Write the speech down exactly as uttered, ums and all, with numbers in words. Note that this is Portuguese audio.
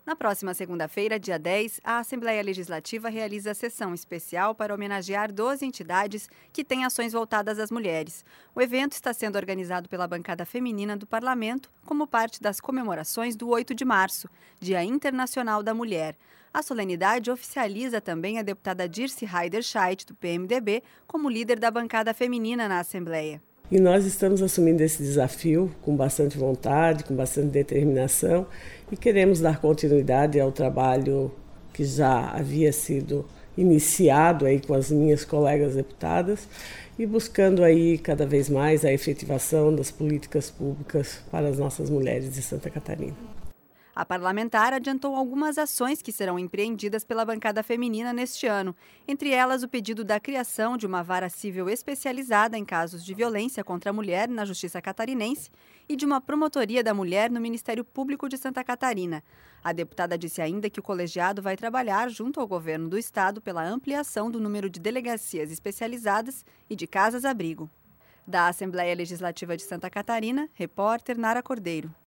Na próxima segunda-feira, dia dez, a Assembleia Legislativa realiza a sessão especial para homenagear doze entidades que têm ações voltadas às mulheres. O evento está sendo organizado pela bancada feminina do Parlamento como parte das comemorações do oito de março, Dia Internacional da Mulher. A solenidade oficializa também a deputada Dirce Heiderscheid, do P M D B, como líder da bancada feminina na Assembleia. E nós estamos assumindo esse desafio com bastante vontade, com bastante determinação e queremos dar continuidade ao trabalho que já havia sido iniciado aí com as minhas colegas deputadas e buscando aí cada vez mais a efetivação das políticas públicas para as nossas mulheres de Santa Catarina. A parlamentar adiantou algumas ações que serão empreendidas pela bancada feminina neste ano, entre elas o pedido da criação de uma vara civil especializada em casos de violência contra a mulher na Justiça Catarinense e de uma promotoria da mulher no Ministério Público de Santa Catarina. A deputada disse ainda que o colegiado vai trabalhar junto ao governo do estado pela ampliação do número de delegacias especializadas e de casas-abrigo. Da Assembleia Legislativa de Santa Catarina, repórter Nara Cordeiro.